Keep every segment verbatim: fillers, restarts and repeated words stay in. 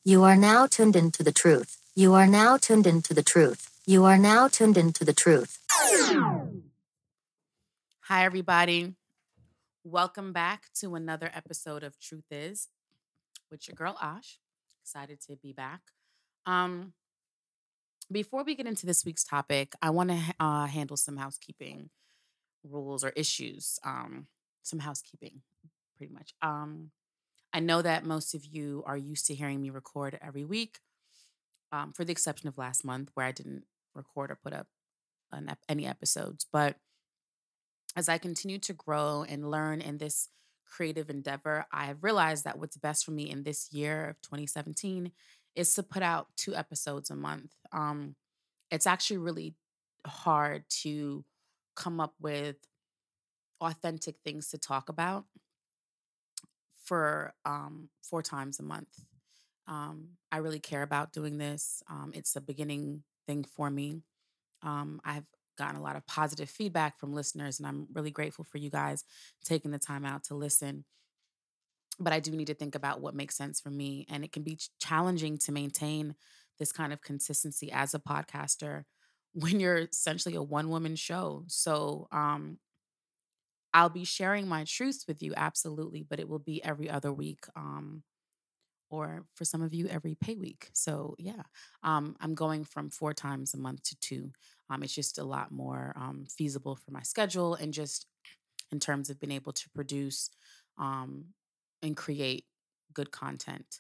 You are now tuned into the truth. You are now tuned into the truth. You are now tuned into the truth. Hi, everybody. Welcome back to another episode of Truth Is with your girl Ash. Excited to be back. Um, before we get into this week's topic, I want to uh, handle some housekeeping rules or issues. Um, some housekeeping, pretty much. Um, I know that most of you are used to hearing me record every week, um, for the exception of last month where I didn't record or put up an ep- any episodes. But as I continue to grow and learn in this creative endeavor, I have realized that what's best for me in this year of twenty seventeen is to put out two episodes a month. Um, it's actually really hard to come up with authentic things to talk about for um, four times a month. Um, I really care about doing this. Um, it's a beginning thing for me. Um, I've gotten a lot of positive feedback from listeners, and I'm really grateful for you guys taking the time out to listen. But I do need to think about what makes sense for me. And it can be ch- challenging to maintain this kind of consistency as a podcaster when you're essentially a one woman show. So um, I'll be sharing my truths with you, absolutely, but it will be every other week. Um, or for some of you every pay week. So yeah, um, I'm going from four times a month to two. Um, it's just a lot more um, feasible for my schedule and just in terms of being able to produce um, and create good content.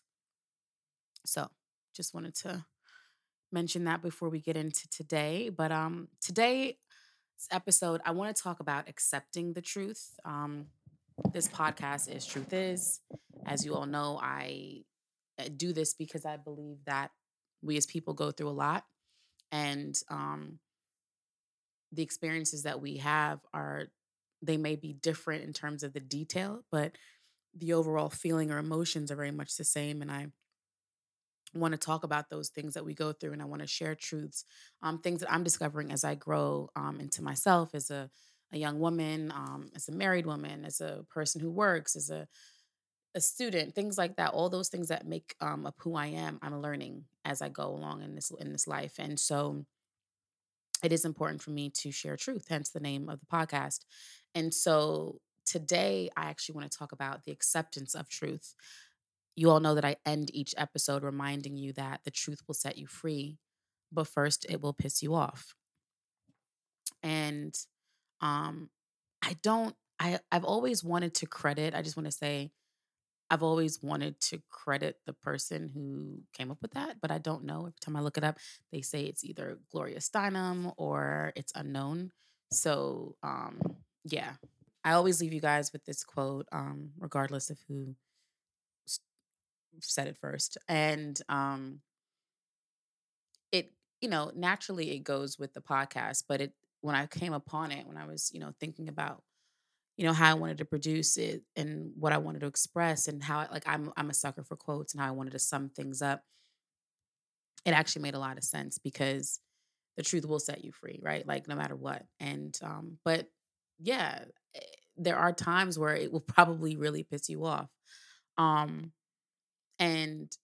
So just wanted to mention that before we get into today. But um, today's episode, I want to talk about accepting the truth. Um, this podcast is Truth Is. As you all know, I uh, do this because I believe that we as people go through a lot, and um, the experiences that we have are they may be different in terms of the detail, but the overall feeling or emotions are very much the same. And I want to talk about those things that we go through, and I want to share truths, um, things that I'm discovering as I grow um, into myself as a a young woman, um, as a married woman, as a person who works, as a a student, things like that. All those things that make um, up who I am, I'm learning as I go along in this in this life, and so it is important for me to share truth. Hence the name of the podcast. And so today, I actually want to talk about the acceptance of truth. You all know that I end each episode reminding you that the truth will set you free, but first it will piss you off. And um, I don't. I I've always wanted to credit. I just want to say I've always wanted to credit the person who came up with that, but I don't know. Every time I look it up, they say it's either Gloria Steinem or it's unknown. So, um, yeah, I always leave you guys with this quote, um, regardless of who s- said it first. And um, it, you know, naturally it goes with the podcast, but it, when I came upon it, when I was, you know, thinking about you know how I wanted to produce it and what I wanted to express and how I, like I'm I'm a sucker for quotes and how I wanted to sum things up. It actually made a lot of sense because the truth will set you free, right? Like no matter what. And um but yeah, eh, there are times where it will probably really piss you off. Um and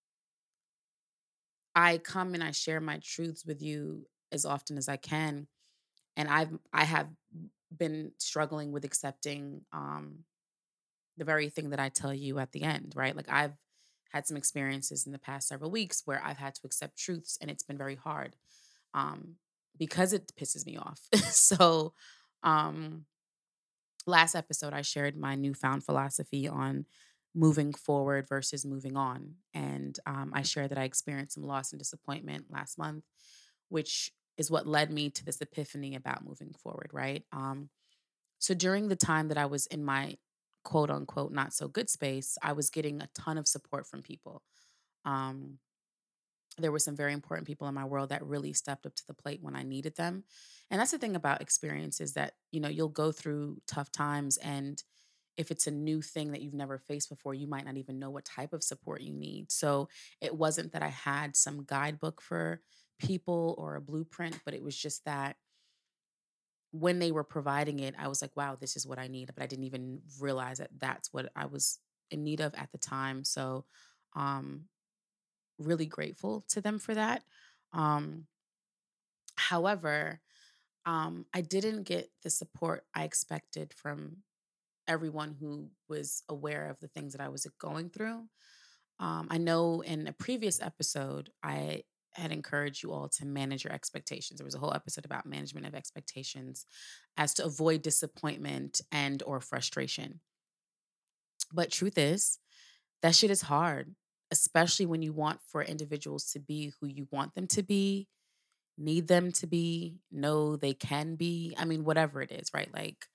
I come and I share my truths with you as often as I can, and I've I have been struggling with accepting um the very thing that I tell you at the end, right? Like I've had some experiences in the past several weeks where I've had to accept truths and it's been very hard um, because it pisses me off. so, um, last episode, I shared my newfound philosophy on moving forward versus moving on. And um, I shared that I experienced some loss and disappointment last month, which is what led me to this epiphany about moving forward, right? Um, so during the time that I was in my quote unquote not so good space, I was getting a ton of support from people. Um, there were some very important people in my world that really stepped up to the plate when I needed them. And that's the thing about experiences that, you know, you'll go through tough times, and if it's a new thing that you've never faced before, you might not even know what type of support you need. So it wasn't that I had some guidebook for people or a blueprint, but it was just that when they were providing it, I was like, wow, this is what I need. But I didn't even realize that that's what I was in need of at the time. So, um, really grateful to them for that. Um, however, um, I didn't get the support I expected from everyone who was aware of the things that I was going through. Um, I know in a previous episode, I had encouraged you all to manage your expectations. There was a whole episode about management of expectations as to avoid disappointment and or frustration. But truth is, that shit is hard, especially when you want for individuals to be who you want them to be, need them to be, know they can be. I mean, whatever it is, right? Like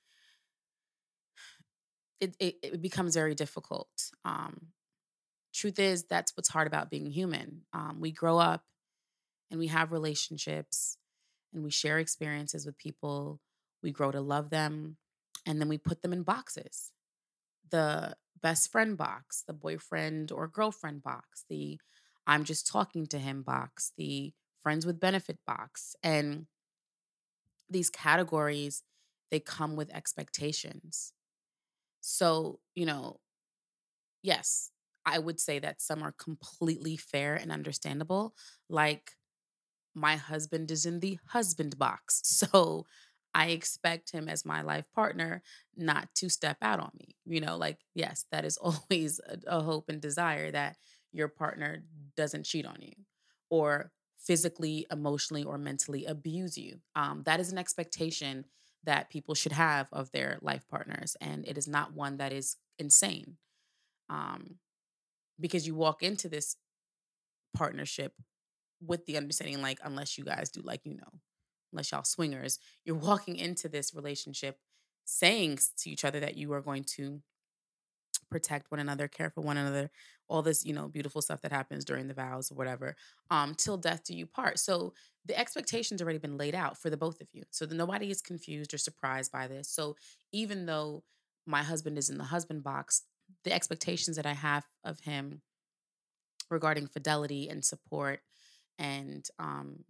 it, it, it becomes very difficult. Um, truth is, that's what's hard about being human. Um, we grow up and we have relationships and we share experiences with people. We grow to love them and then we put them in boxes. The best friend box, the boyfriend or girlfriend box, the I'm just talking to him box, the friends with benefit box. And these categories, they come with expectations. So, you know, yes, I would say that some are completely fair and understandable. Like my husband is in the husband box. So I expect him as my life partner not to step out on me. You know, like, yes, that is always a, a hope and desire that your partner doesn't cheat on you or physically, emotionally, or mentally abuse you. Um, that is an expectation that people should have of their life partners. And it is not one that is insane, um, because you walk into this partnership with the understanding, like, unless you guys do, like, you know, unless y'all swingers, you're walking into this relationship saying s- to each other that you are going to protect one another, care for one another, all this, you know, beautiful stuff that happens during the vows or whatever, um, till death do you part. So the expectations already been laid out for the both of you. So that nobody is confused or surprised by this. So even though my husband is in the husband box, the expectations that I have of him regarding fidelity and support and um,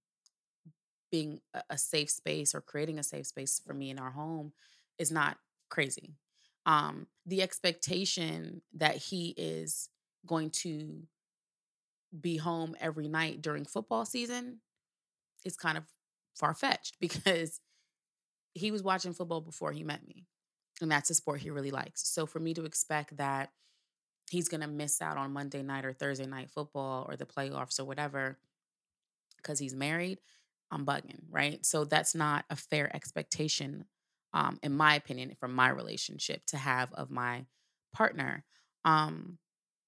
being a, a safe space or creating a safe space for me in our home is not crazy. Um, the expectation that he is going to be home every night during football season is kind of far fetched because he was watching football before he met me. And that's a sport he really likes. So for me to expect that he's going to miss out on Monday night or Thursday night football or the playoffs or whatever because he's married, I'm bugging, right? So that's not a fair expectation, um, in my opinion, from my relationship to have of my partner. Um,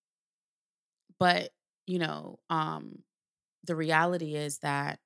but you know, um, the reality is that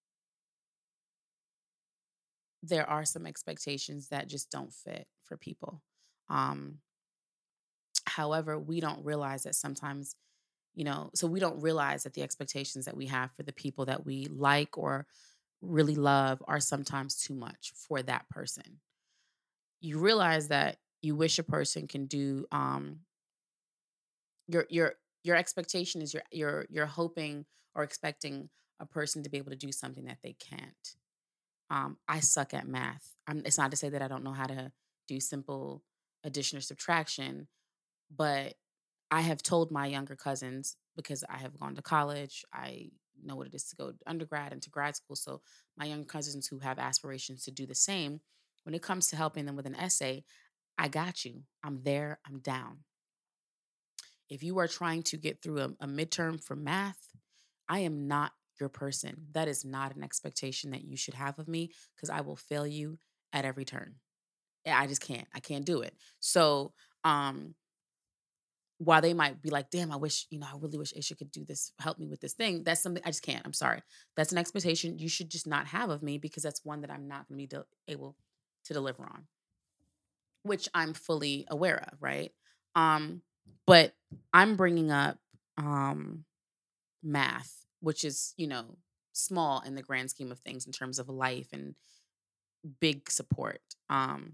there are some expectations that just don't fit for people. Um, however, we don't realize that sometimes, you know, so we don't realize that the expectations that we have for the people that we like or really love are sometimes too much for that person. You realize that you wish a person can do um your your your expectation is you're you're you're hoping or expecting a person to be able to do something that they can't. Um, I suck at math. I'm, it's not to say that I don't know how to do simple addition or subtraction, but I have told my younger cousins because I have gone to college. I know what it is to go to undergrad and to grad school. So my young cousins who have aspirations to do the same, when it comes to helping them with an essay, I got you. I'm there. I'm down. If you are trying to get through a, a midterm for math, I am not your person. That is not an expectation that you should have of me because I will fail you at every turn. Yeah, I just can't. I can't do it. So, um, while they might be like, damn, I wish, you know, I really wish Aisha could do this, help me with this thing. That's something I just can't. I'm sorry. That's an expectation you should just not have of me because that's one that I'm not going to be de- able to deliver on, which I'm fully aware of, right? Um, but I'm bringing up um, math, which is, you know, small in the grand scheme of things in terms of life and big support. Um,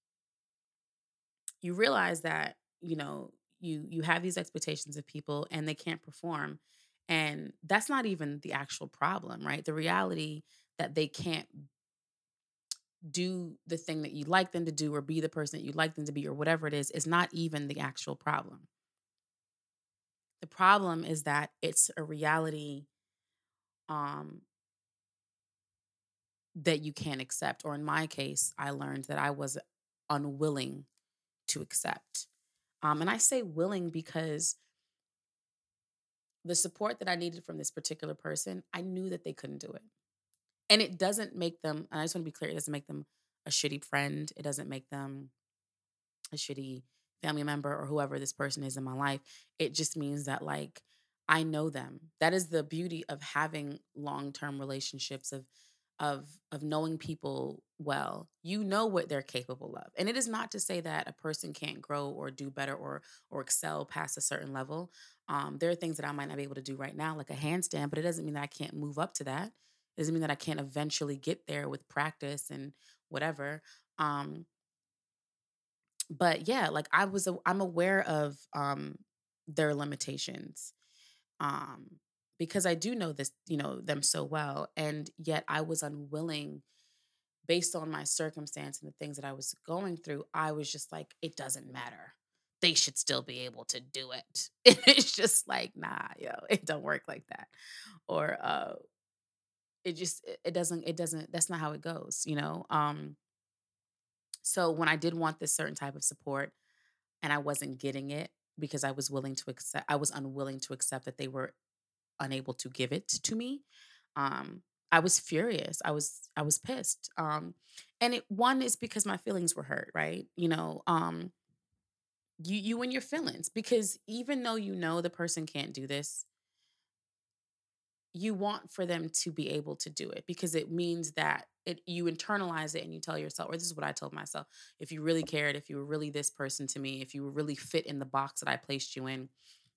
you realize that, you know, you you have these expectations of people and they can't perform, and that's not even the actual problem, right? The reality that they can't do the thing that you like them to do or be the person that you like them to be or whatever it is is not even the actual problem. The problem is that it's a reality um, that you can't accept. Or in my case, I learned that I was unwilling to accept. Um, and I say willing because the support that I needed from this particular person, I knew that they couldn't do it. And it doesn't make them, and I just want to be clear, it doesn't make them a shitty friend. It doesn't make them a shitty family member or whoever this person is in my life. It just means that, like, I know them. That is the beauty of having long-term relationships, of of of knowing people well. You know what they're capable of. And it is not to say that a person can't grow or do better or or excel past a certain level. Um, there are things that I might not be able to do right now, like a handstand, but it doesn't mean that I can't move up to that. It doesn't mean that I can't eventually get there with practice and whatever. Um, but yeah, like I was, a, I'm aware of um their limitations, um, because I do know this, you know, them so well, and yet I was unwilling, based on my circumstance and the things that I was going through. I was just like, it doesn't matter. They should still be able to do it. It's just like, nah, yo, it don't work like that. Or uh, it just, it it doesn't, it doesn't. That's not how it goes, you know. Um, so when I did want this certain type of support, and I wasn't getting it because I was willing to accept I was unwilling to accept that they were unable to give it to me. Um I was furious. I was I was pissed. Um and it one is because my feelings were hurt, right? You know, um you you and your feelings, because even though you know the person can't do this, you want for them to be able to do it, because it means that it, you internalize it and you tell yourself, or this is what I told myself: if you really cared, if you were really this person to me, if you were really fit in the box that I placed you in,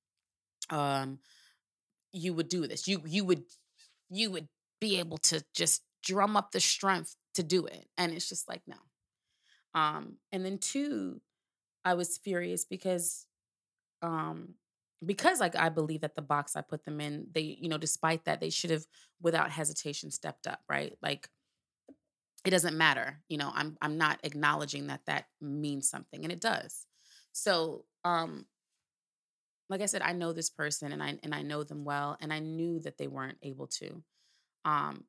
um, you would do this. You you would you would be able to just drum up the strength to do it. And it's just like, no. Um, and then two, I was furious because um because like I believe that the box I put them in, they, you know, despite that, they should have without hesitation stepped up, right? Like, it doesn't matter, you know. I'm I'm not acknowledging that that means something, and it does. So, um like I said, I know this person, and I and I know them well, and I knew that they weren't able to. Um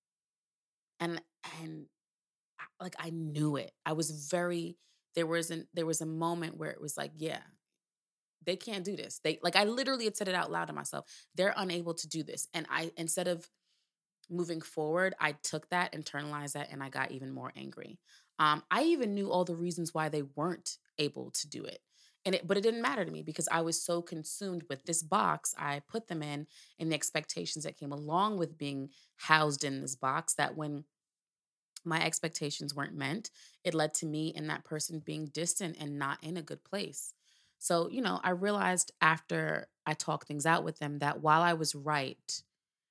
and and I- like I knew it. I was very there was an there was a moment where it was like, yeah, they can't do this. They, like, I literally had said it out loud to myself. They're unable to do this. And I, instead of moving forward, I took that, internalized that, and I got even more angry. Um, I even knew all the reasons why they weren't able to do it. And it, but it didn't matter to me because I was so consumed with this box I put them in, and the expectations that came along with being housed in this box, that when my expectations weren't met, it led to me and that person being distant and not in a good place. So, you know, I realized after I talked things out with them that while I was right,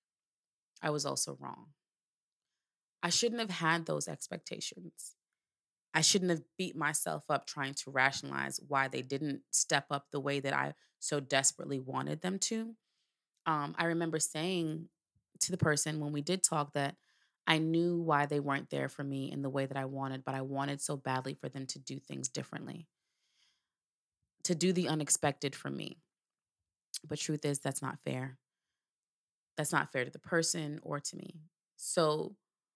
I was also wrong. I shouldn't have had those expectations. I shouldn't have beat myself up trying to rationalize why they didn't step up the way that I so desperately wanted them to. Um, I remember saying to the person when we did talk that I knew why they weren't there for me in the way that I wanted, but I wanted so badly for them to do things differently, to do the unexpected for me. But truth is, that's not fair. That's not fair to the person or to me. So,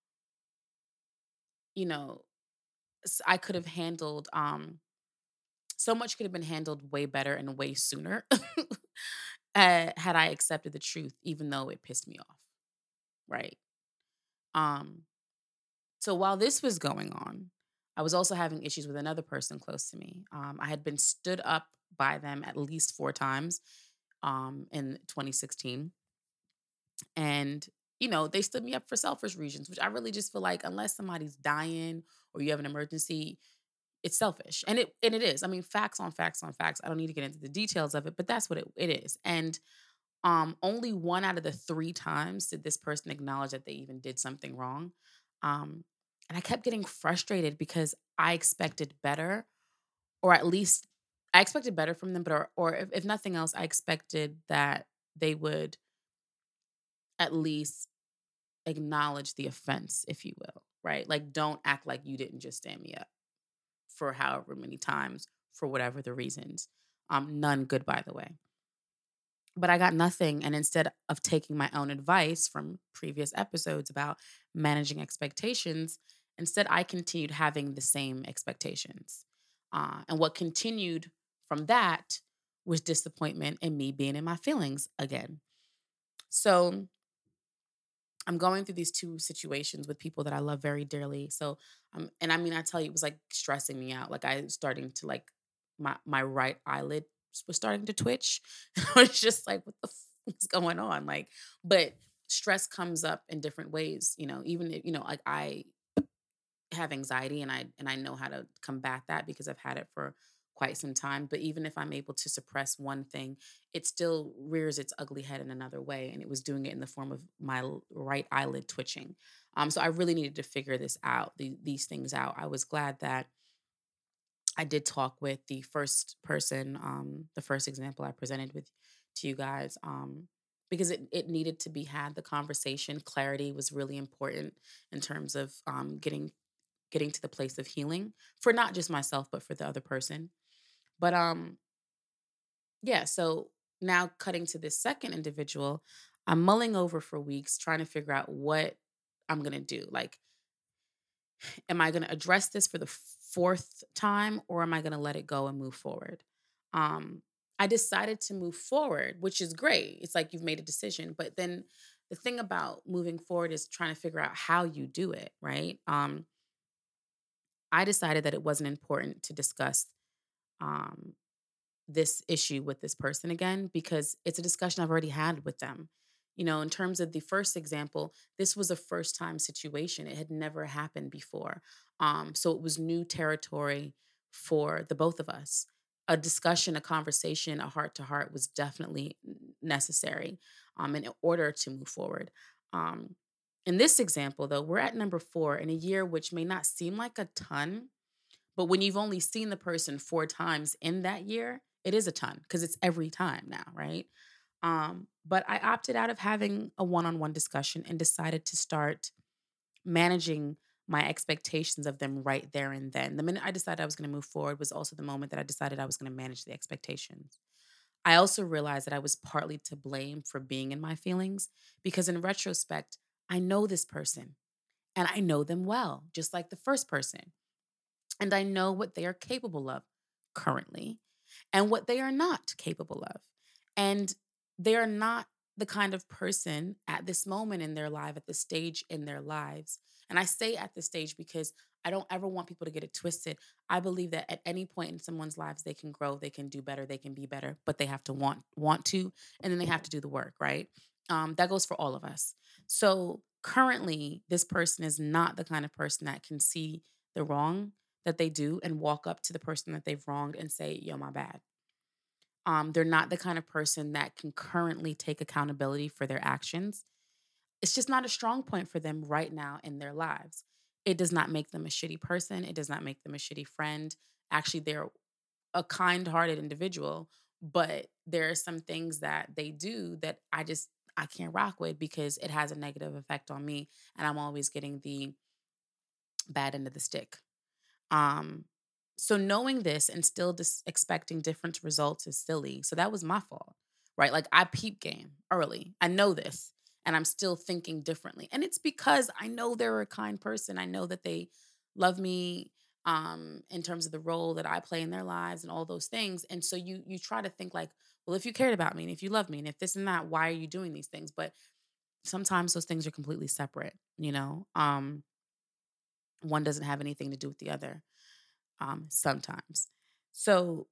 you know, s- I could have handled, um, so much could have been handled way better and way sooner uh, had I accepted the truth, even though it pissed me off. Right. Um, So while this was going on, I was also having issues with another person close to me. Um, I had been stood up by them at least four times um, in twenty sixteen. And, you know, they stood me up for selfish reasons, which I really just feel like unless somebody's dying or you have an emergency, it's selfish. And it and it is. I mean, facts on facts on facts. I don't need to get into the details of it, but that's what it, it is. And um, only one out of the three times did this person acknowledge that they even did something wrong. Um, and I kept getting frustrated because I expected better, or at least I expected better from them, but or, or if, if nothing else, I expected that they would at least acknowledge the offense, if you will, right? Like, don't act like you didn't just stand me up for however many times for whatever the reasons. Um, none good, by the way. But I got nothing. And instead of taking my own advice from previous episodes about managing expectations, instead I continued having the same expectations. Uh, and what continued from that was disappointment and me being in my feelings again. So I'm going through these two situations with people that I love very dearly. So, um, and I mean, I tell you, it was like stressing me out. Like I was starting to like my my right eyelid was starting to twitch. I was just like, what the f- is going on? Like, but stress comes up in different ways. You know, even if, you know, like I have anxiety and I and I know how to combat that because I've had it for quite some time. But even if I'm able to suppress one thing, it still rears its ugly head in another way. And it was doing it in the form of my l- right eyelid twitching. Um, so I really needed to figure this out, the, these things out. I was glad that I did talk with the first person, um, the first example I presented with to you guys. Um, because it, it needed to be had. The conversation clarity was really important in terms of um, getting getting to the place of healing for not just myself but for the other person. But um yeah, so now cutting to this second individual, I'm mulling over for weeks trying to figure out what I'm going to do. Like, am I going to address this for the fourth time or am I going to let it go and move forward? Um I decided to move forward, which is great. It's like you've made a decision, but then the thing about moving forward is trying to figure out how you do it, right? Um I decided that it wasn't important to discuss um, this issue with this person again because it's a discussion I've already had with them. You know, in terms of the first example, this was a first time situation. It had never happened before. Um, so it was new territory for the both of us. A discussion, a conversation, a heart to heart was definitely n- necessary um, in order to move forward. Um, in this example, though, we're at number four in a year which may not seem like a ton, but when you've only seen the person four times in that year, it is a ton because it's every time now, right? Um, but I opted out of having a one-on-one discussion and decided to start managing my expectations of them right there and then. The minute I decided I was going to move forward was also the moment that I decided I was going to manage the expectations. I also realized that I was partly to blame for being in my feelings because in retrospect, I know this person and I know them well, just like the first person. And I know what they are capable of currently and what they are not capable of. And they are not the kind of person at this moment in their life, at this stage in their lives. And I say at this stage because I don't ever want people to get it twisted. I believe that at any point in someone's lives, they can grow, they can do better, they can be better, but they have to want want to, and then they have to do the work, right? Um, that goes for all of us. So currently, this person is not the kind of person that can see the wrong that they do and walk up to the person that they've wronged and say, yo, my bad. Um, they're not the kind of person that can currently take accountability for their actions. It's just not a strong point for them right now in their lives. It does not make them a shitty person. It does not make them a shitty friend. Actually, they're a kind hearted individual, but there are some things that they do that I just, I can't rock with because it has a negative effect on me. And I'm always getting the bad end of the stick. Um, so knowing this and still dis- expecting different results is silly. So that was my fault, right? Like I peep game early. I know this, and I'm still thinking differently. And it's because I know they're a kind person. I know that they love me um in terms of the role that I play in their lives and all those things. And so you you try to think like, well, if you cared about me and if you love me and if this and that, why are you doing these things? But sometimes those things are completely separate, you know. Um one doesn't have anything to do with the other um, sometimes. So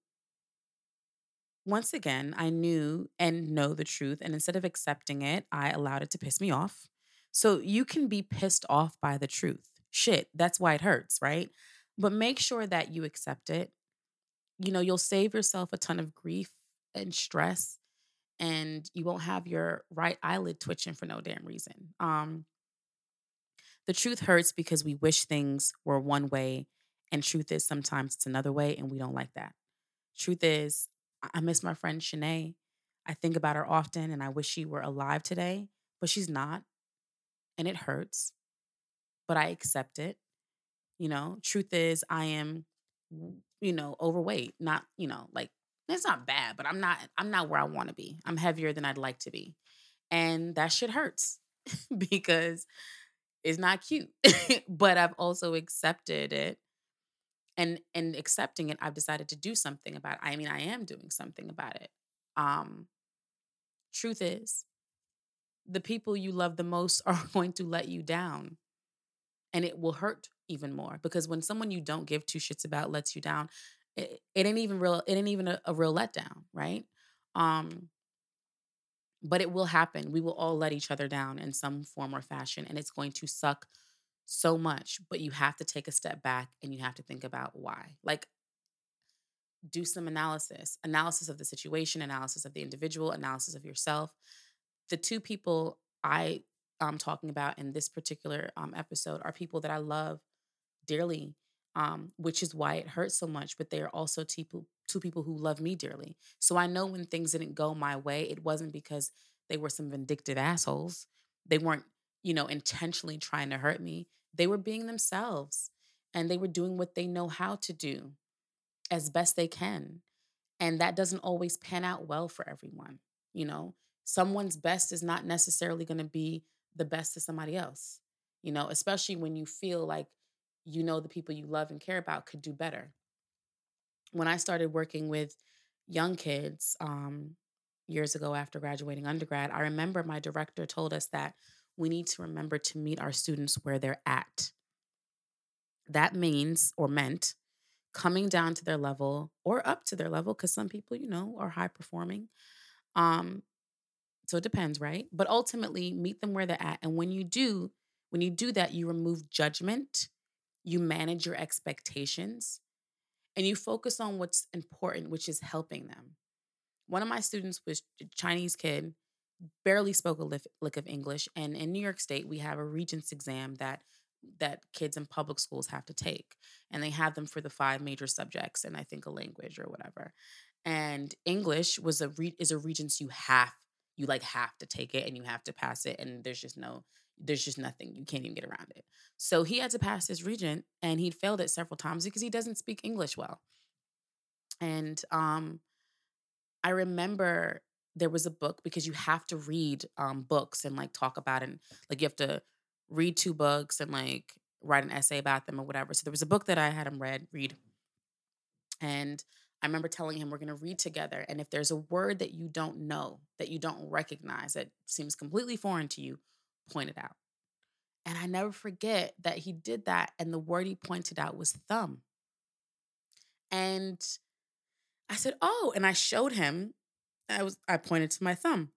once again, I knew and know the truth. And instead of accepting it, I allowed it to piss me off. So you can be pissed off by the truth. Shit, that's why it hurts, right? But make sure that you accept it. You know, you'll save yourself a ton of grief and stress, and you won't have your right eyelid twitching for no damn reason. Um, the truth hurts because we wish things were one way, and truth is sometimes it's another way, and we don't like that. Truth is, I I miss my friend Shanae. I think about her often and I wish she were alive today, but she's not. And it hurts, but I accept it. You know, truth is, I am, w- you know, overweight, not, you know, like It's not bad, but I'm not I'm not where I want to be. I'm heavier than I'd like to be. And that shit hurts because it's not cute. But I've also accepted it, and and accepting it, I've decided to do something about it. I mean, I am doing something about it. Um Truth is, the people you love the most are going to let you down, and it will hurt even more because when someone you don't give two shits about lets you down, it, it ain't even real it ain't even a, a real letdown, right? Um but it will happen. We will all let each other down in some form or fashion, and it's going to suck so much, but you have to take a step back and you have to think about why. Like, do some analysis, analysis of the situation, analysis of the individual, analysis of yourself. The two people I am talking about in this particular um, episode are people that I love dearly, um, which is why it hurts so much. But they are also two people, two people who love me dearly. So I know when things didn't go my way, it wasn't because they were some vindictive assholes. They weren't, you know, intentionally trying to hurt me. They were being themselves, and they were doing what they know how to do as best they can. And that doesn't always pan out well for everyone. You know, someone's best is not necessarily going to be the best to somebody else, you know, especially when you feel like, you know, the people you love and care about could do better. When I started working with young kids um, years ago after graduating undergrad, I remember my director told us that we need to remember to meet our students where they're at. That means or meant coming down to their level or up to their level because some people, you know, are high performing. Um, so it depends, right? But ultimately, meet them where they're at. And when you do, when you do that, you remove judgment, you manage your expectations, and you focus on what's important, which is helping them. One of my students was a Chinese kid, barely spoke a lick, lick of English, and in New York State, we have a Regents exam that that kids in public schools have to take, and they have them for the five major subjects, and I think a language or whatever. And English was a re- is a Regents you have you like have to take it and you have to pass it, and there's just no there's just nothing you can't even get around it. So he had to pass his Regent, and he'd failed it several times because he doesn't speak English well. And um I remember there was a book because you have to read um, books and like talk about it. And, like you have to read two books and like write an essay about them or whatever. So there was a book that I had him read read, and I remember telling him we're going to read together. And if there's a word that you don't know, that you don't recognize, that seems completely foreign to you, point it out. And I never forget that he did that, and the word he pointed out was thumb. And I said, "Oh," and I showed him. I was I pointed to my thumb.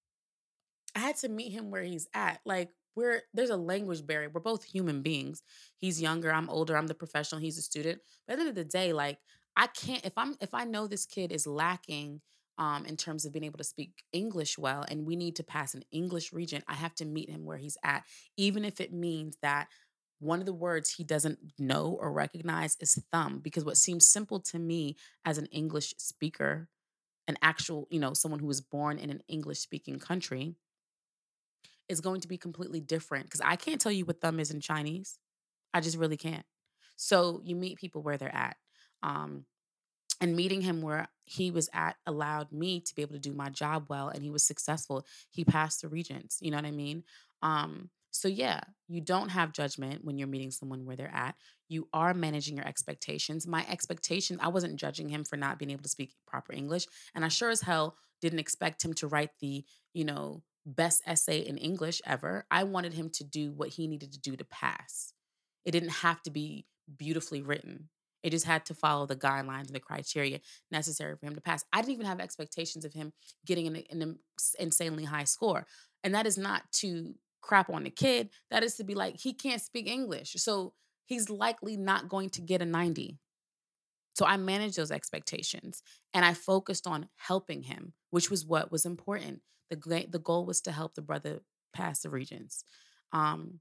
I had to meet him where he's at. Like, we're there's a language barrier. We're both human beings. He's younger, I'm older, I'm the professional, he's a student. But at the end of the day, like I can't if I'm if I know this kid is lacking um in terms of being able to speak English well and we need to pass an English region, I have to meet him where he's at, even if it means that one of the words he doesn't know or recognize is thumb, because what seems simple to me as an English speaker, an actual, you know, someone who was born in an English speaking country, is going to be completely different because I can't tell you what thumb is in Chinese. I just really can't. So you meet people where they're at. Um, and meeting him where he was at allowed me to be able to do my job well, and he was successful. He passed the regents. You know what I mean? Um, so yeah, you don't have judgment when you're meeting someone where they're at. You are managing your expectations. My expectations, I wasn't judging him for not being able to speak proper English, and I sure as hell didn't expect him to write the, you know, best essay in English ever. I wanted him to do what he needed to do to pass. It didn't have to be beautifully written. It just had to follow the guidelines and the criteria necessary for him to pass. I didn't even have expectations of him getting an, an insanely high score. And that is not to crap on the kid. That is to be like, he can't speak English. So he's likely not going to get a ninety. So I managed those expectations and I focused on helping him, which was what was important. The, gla- the goal was to help the brother pass the regents. Um,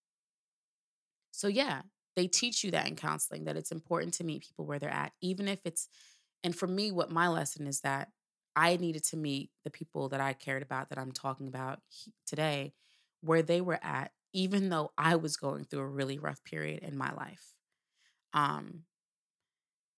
so yeah, they teach you that in counseling, that it's important to meet people where they're at, even if it's, and for me, what my lesson is that I needed to meet the people that I cared about, that I'm talking about he- today, where they were at, even though I was going through a really rough period in my life. Um,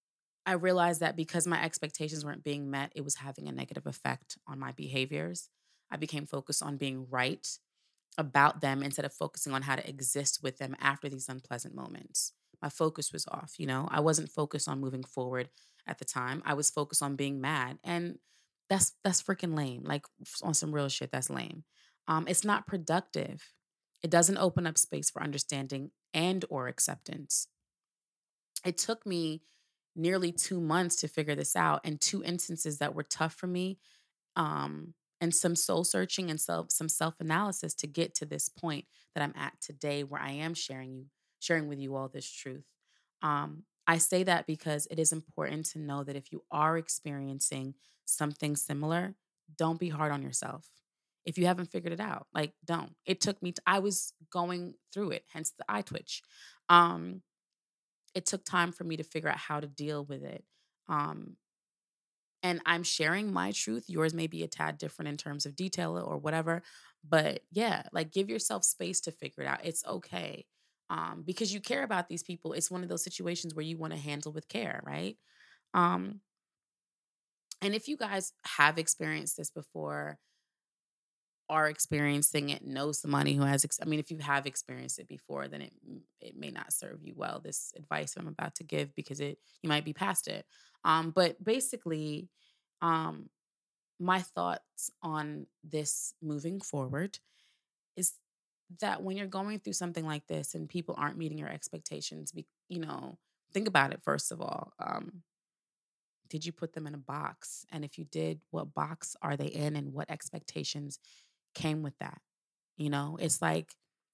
I realized that because my expectations weren't being met, it was having a negative effect on my behaviors. I became focused on being right about them instead of focusing on how to exist with them after these unpleasant moments. My focus was off, you know. I wasn't focused on moving forward at the time. I was focused on being mad. And that's that's freaking lame. Like f- on some real shit, that's lame. Um, it's not productive. It doesn't open up space for understanding and or acceptance. It took me nearly two months to figure this out and two instances that were tough for me, um, and some soul searching and self some self-analysis to get to this point that I'm at today where I am sharing you sharing with you all this truth. Um, I say that because it is important to know that if you are experiencing something similar, don't be hard on yourself. If you haven't figured it out, like don't. It took me t- I was going through it, hence the eye twitch. Um, it took time for me to figure out how to deal with it. Um, and I'm sharing my truth. Yours may be a tad different in terms of detail or whatever. But yeah, like give yourself space to figure it out. It's okay. Um, because you care about these people. It's one of those situations where you want to handle with care, right? Um, and if you guys have experienced this before, are experiencing it, know somebody who has, ex- I mean, if you have experienced it before, then it m- it may not serve you well. This advice I'm about to give because it you might be past it. Um, but basically, um, my thoughts on this moving forward is that when you're going through something like this and people aren't meeting your expectations, be, you know, think about it first of all. Um, did you put them in a box? And if you did, what box are they in and what expectations came with that? You know, it's like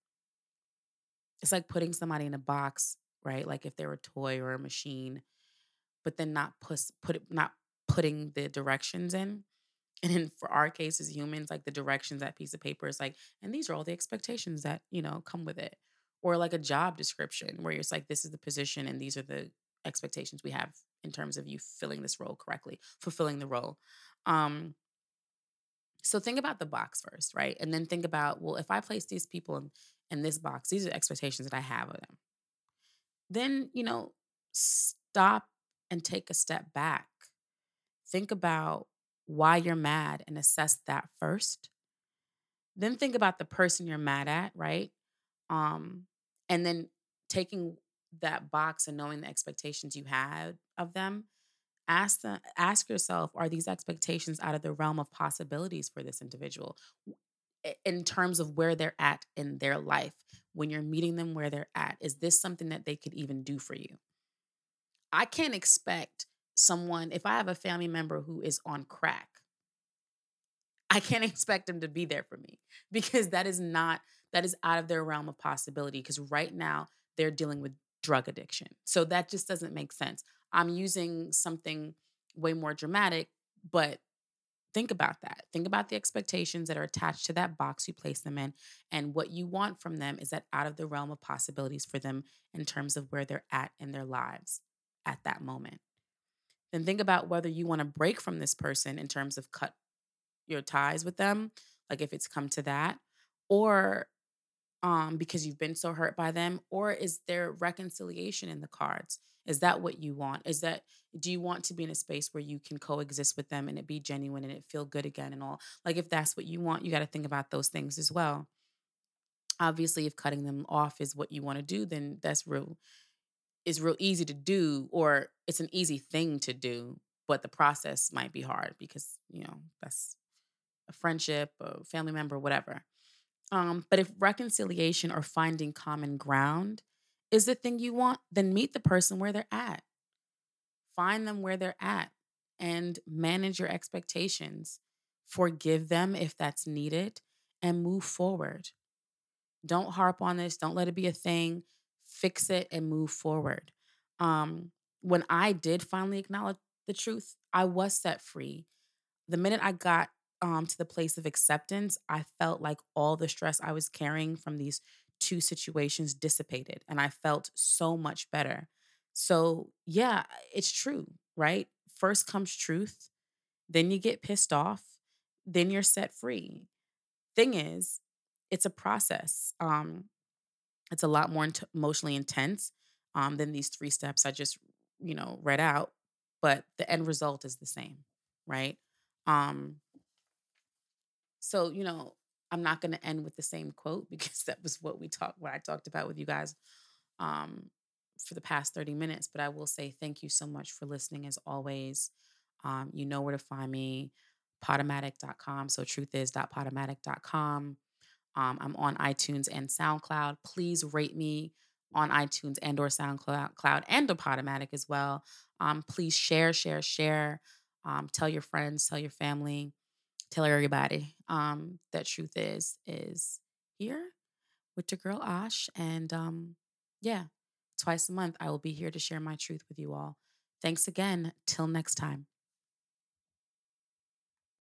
it's like putting somebody in a box, right? Like if they're a toy or a machine, but then not put put it not putting the directions in. And then for our case as humans, like the directions, that piece of paper is like, and these are all the expectations that, you know, come with it. Or like a job description where it's like, this is the position and these are the expectations we have in terms of you filling this role correctly, fulfilling the role. Um, so think about the box first, right? And then think about, well, if I place these people in, in this box, these are the expectations that I have of them. Then, you know, stop and take a step back. Think about why you're mad and assess that first. Then think about the person you're mad at, right? Um, and then taking that box and knowing the expectations you had of them, ask the, ask yourself, are these expectations out of the realm of possibilities for this individual? W- i- In terms of where they're at in their life, when you're meeting them where they're at, is this something that they could even do for you? I can't expect someone, if I have a family member who is on crack, I can't expect them to be there for me because that is not, that is out of their realm of possibility because right now they're dealing with drug addiction. So that just doesn't make sense. I'm using something way more dramatic, but think about that. Think about the expectations that are attached to that box you place them in. And what you want from them is that out of the realm of possibilities for them in terms of where they're at in their lives at that moment. Then think about whether you want to break from this person in terms of cut your ties with them, like if it's come to that, or um because you've been so hurt by them, or is there reconciliation in the cards? Is that what you want? Is that, do you want to be in a space where you can coexist with them and it be genuine and it feel good again and all? Like if that's what you want, you got to think about those things as well. Obviously, if cutting them off is what you want to do, then that's real is real easy to do, or it's an easy thing to do, but the process might be hard because, you know, that's a friendship, a family member, whatever. Um, but if reconciliation or finding common ground is the thing you want, then meet the person where they're at. Find them where they're at and manage your expectations. Forgive them if that's needed and move forward. Don't harp on this. Don't let it be a thing. Fix it and move forward. Um, when I did finally acknowledge the truth, I was set free. The minute I got um, to the place of acceptance, I felt like all the stress I was carrying from these two situations dissipated and I felt so much better. So, yeah, it's true, right? First comes truth, then you get pissed off, then you're set free. Thing is, it's a process. Um, it's a lot more int- emotionally intense um, than these three steps I just, you know, read out. but the end result is the same, right? Um, so you know, I'm not going to end with the same quote because that was what we talked, what I talked about with you guys um, for the past thirty minutes. But I will say thank you so much for listening as always. Um, you know where to find me, podomatic dot com. So truth is podomatic dot com. Um, I'm on iTunes and SoundCloud. Please rate me on iTunes and or SoundCloud Cloud and or Podomatic as well. Um, please share, share, share. Um, tell your friends, tell your family, tell everybody um, that truth is is here with your girl Ash. And um, yeah, twice a month I will be here to share my truth with you all. Thanks again. Till next time.